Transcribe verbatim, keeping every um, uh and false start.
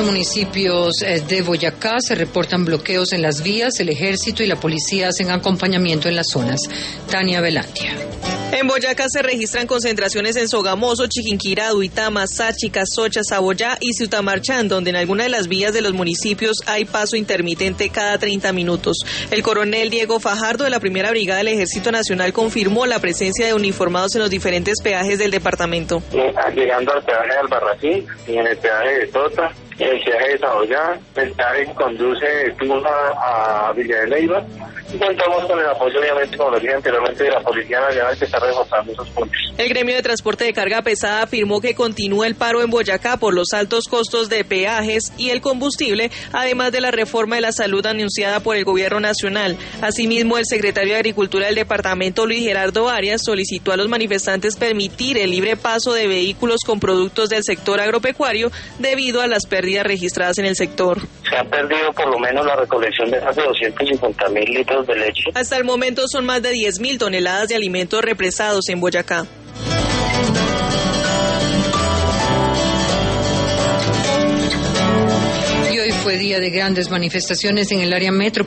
ocho municipios de Boyacá se reportan bloqueos en las vías. El ejército y la policía hacen acompañamiento en las zonas. Tania Velandia. En Boyacá se registran concentraciones en Sogamoso, Chiquinquirá, Duitama, Sáchica, Socha, Saboyá y Ciutamarchán, donde en alguna de las vías de los municipios hay paso intermitente cada treinta minutos. El coronel Diego Fajardo de la Primera Brigada del Ejército Nacional confirmó la presencia de uniformados en los diferentes peajes del departamento. Llegando al peaje de Albarracín y en el peaje de Tota, el peaje de Saboyá, el peaje que conduce de Tuna a Villa de Leyva. Y contamos con el apoyo, obviamente, como lo dije anteriormente, de la Policía Nacional, que está reforzando esos puntos. El gremio de transporte de carga pesada afirmó que continúa el paro en Boyacá por los altos costos de peajes y el combustible, además de la reforma de la salud anunciada por el gobierno nacional. Asimismo, el secretario de Agricultura del departamento, Luis Gerardo Arias, solicitó a los manifestantes permitir el libre paso de vehículos con productos del sector agropecuario debido a las pérdidas registradas en el sector. Se ha perdido por lo menos la recolección de más de doscientos cincuenta mil litros de leche. Hasta el momento son más de diez mil toneladas de alimentos represados en Boyacá. Y hoy fue día de grandes manifestaciones en el área metro.